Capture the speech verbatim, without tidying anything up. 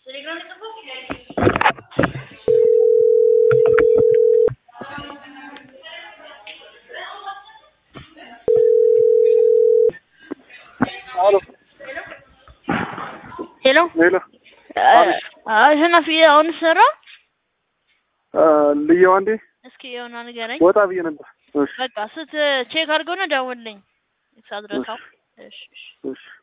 Aló. Hello? Hello. አሸናፊ አሁን ሰራ ልየው አንዴ እስኪ የሆነ ንገረኝ ወጣ ብዬ ነበር። እሺ በቃ ስት ቼክ አድርገውና ደውልልኝ። እሺ አድረሳው። እሺ እሺ